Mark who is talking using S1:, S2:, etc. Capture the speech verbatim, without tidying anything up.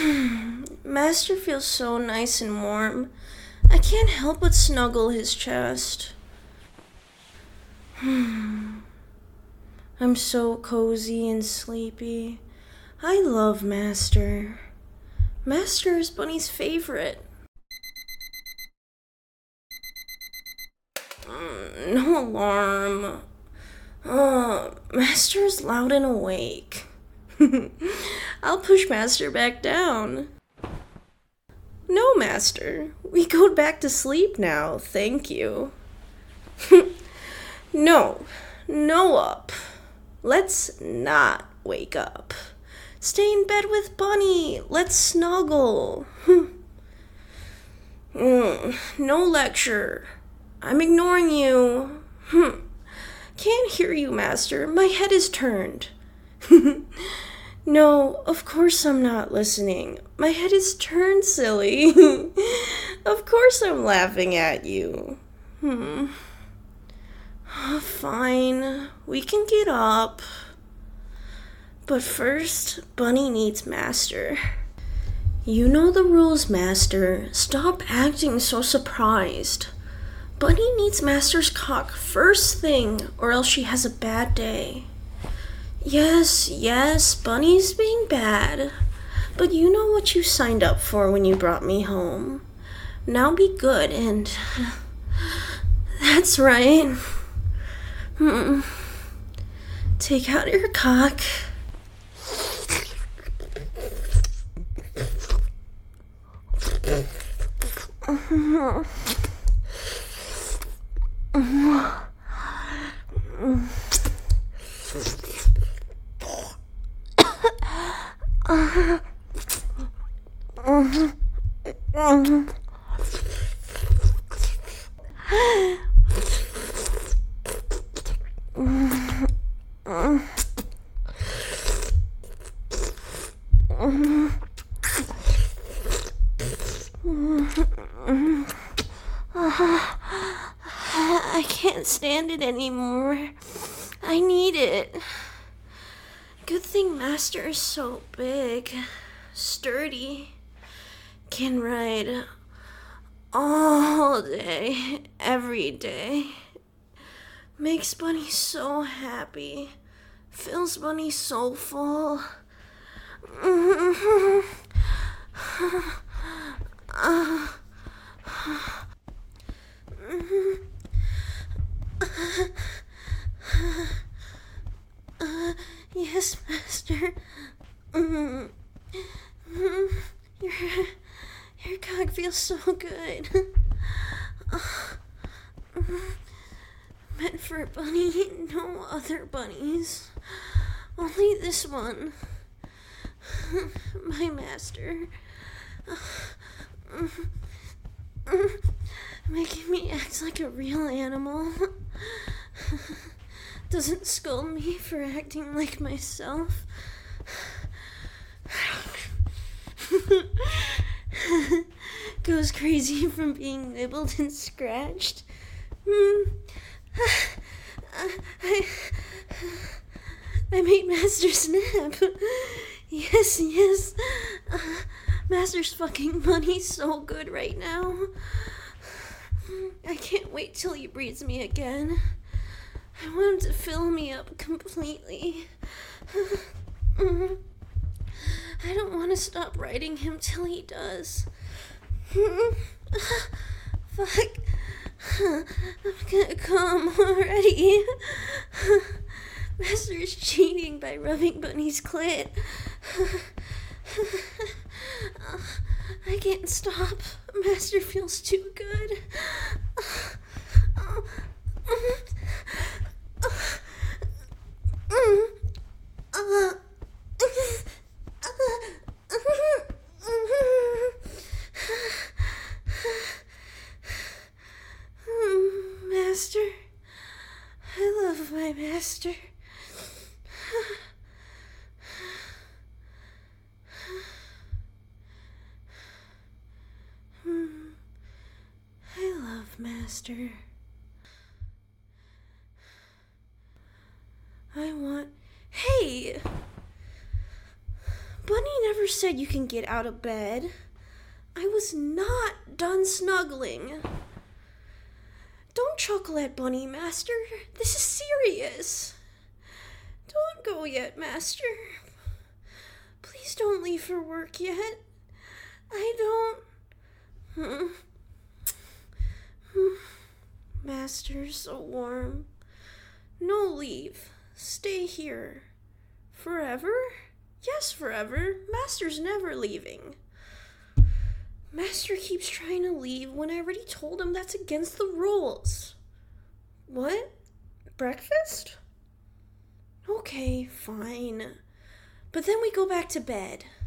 S1: Master feels so nice and warm. I can't help but snuggle his chest. I'm so cozy and sleepy. I love Master. Master is Bunny's favorite. Mm, no alarm. Oh, Master is loud and awake. I'll push Master back down. No, Master. We go back to sleep now, thank you. No, no up. Let's not wake up. Stay in bed with Bunny. Let's snuggle. mm, no lecture. I'm ignoring you. Can't hear you, Master. My head is turned. No, of course I'm not listening. My head is turned, silly. Of course I'm laughing at you. Hmm. Oh, fine. We can get up. But first, Bunny needs Master. You know the rules, Master. Stop acting so surprised. Bunny needs Master's cock first thing, or else she has a bad day. Yes, yes, Bunny's being bad. But you know what you signed up for when you brought me home. Now be good and... That's right. Hmm. Take out your cock. I can't stand it anymore. I need it. Good thing Master is so big, sturdy, can ride all day, every day. Makes Bunny so happy, fills Bunny so full. Uh, yes, Master. Mm. Mm. Your, your cock feels so good. Uh, mm. Meant for Bunny, no other bunnies. Only this one. My Master. Uh, mm. Mm. Making me act like a real animal. Doesn't scold me for acting like myself. Goes crazy from being nibbled and scratched. Mm. I, I made Master snap. Yes, yes. Uh, Master's fucking Bunny's so good right now. I can't wait till he breathes me again. I want him to fill me up completely. I don't want to stop riding him till he does. Fuck. I'm gonna come already. Master is cheating by rubbing Bunny's clit. I can't stop. Master feels too good. Master, I love my Master. I love Master. I want... Hey! Bunny never said you can get out of bed. I was not done snuggling. Don't chuckle at Bunny, Master. This is serious. Don't go yet, Master. Please don't leave for work yet. I don't... Hmm. Hmm. Master, so warm. No leave. Stay here. Forever? Yes, forever. Master's never leaving. Master keeps trying to leave when I already told him that's against the rules. What? Breakfast? Okay, fine. But then we go back to bed.